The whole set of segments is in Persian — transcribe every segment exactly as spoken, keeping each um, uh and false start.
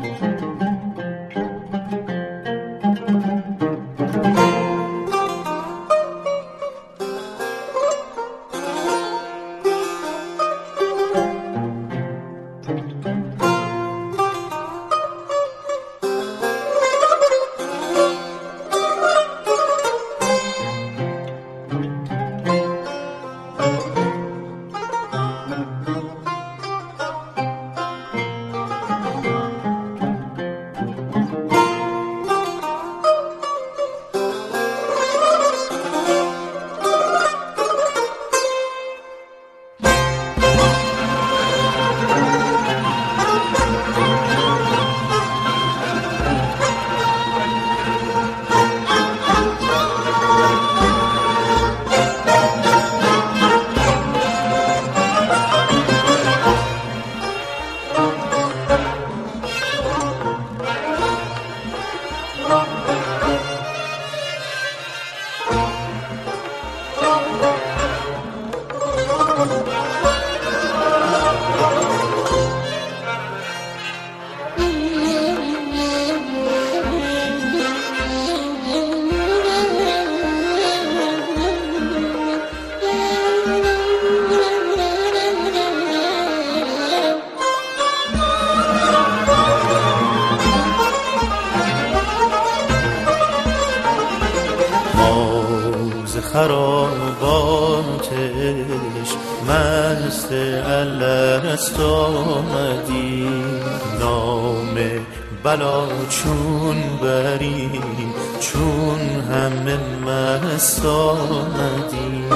خراباتش مست الست آمدی، نام بلا چون بری چون همه مست آمدی.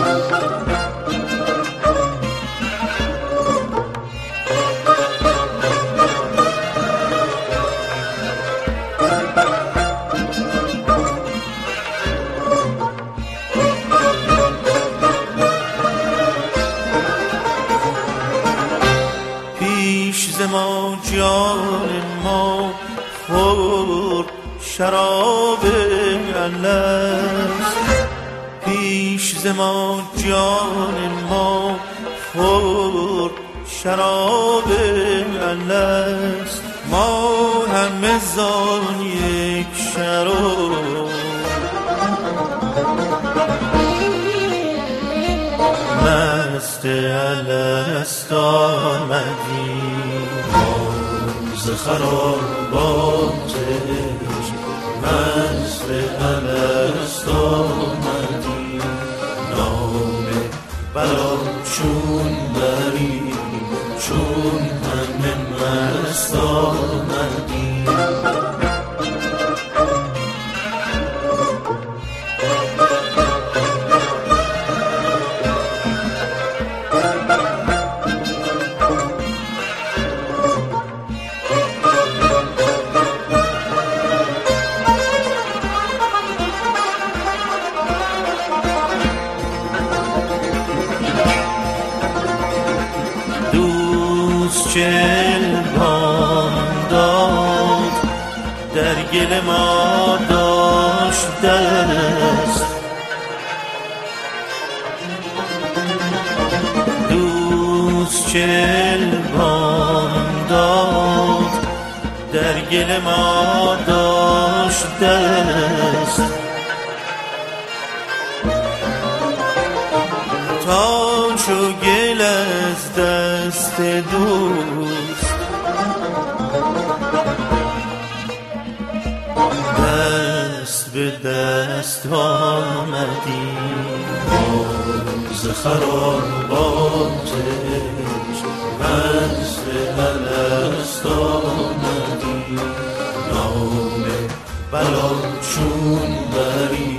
ما جان ما خورد شراب الست، پیش ز ما جان ما خورد شراب الست. ما همه زان یک شراب مست الست آمدیم. ز خراباتش مست الست آمدیم، نام بلا چون بری چون همه مست آمدیم. چل بام داد در گل ما داشت دست، دوست چل بام داد در گل ما داشت دست. تا چو گل از دست دوست دست به دست آمدیم. ز خراباتش مست الست آمدیم، نام بلا چون بری